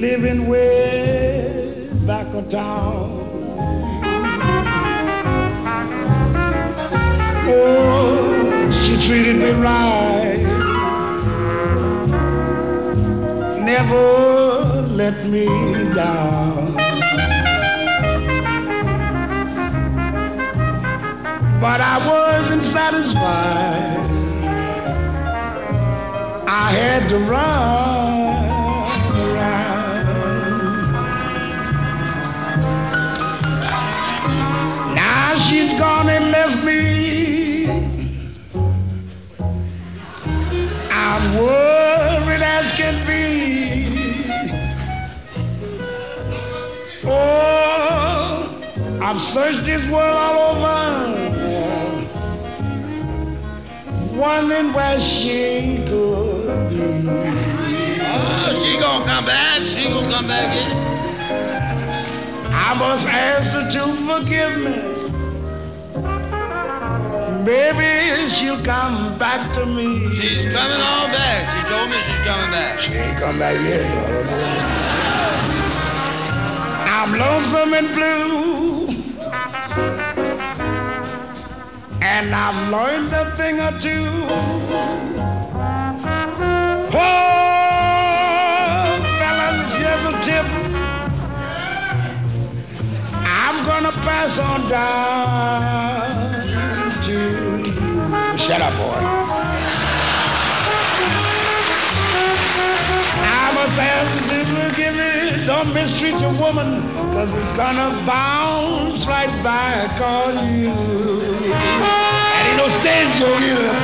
living way back of town. Oh, she treated me right, never let me down. But I wasn't satisfied. I had to run around. Now she's gone and left me. I'm worried as can be. Oh, I've searched this world all over, wondering where she could be. Oh, she gonna come back. She gonna come back in. I must ask her to forgive me. Maybe she'll come back to me. She's coming on back. She told me she's coming back. She ain't come back yet. I'm lonesome and blue, and I've learned a thing or two. Oh, fellas, here's a tip. I'm gonna pass on down to you. Shut up, boy. I must ask you to forgive me. Don't mistreat your woman, 'cause it's gonna bounce right back on you. And ain't no stage show either.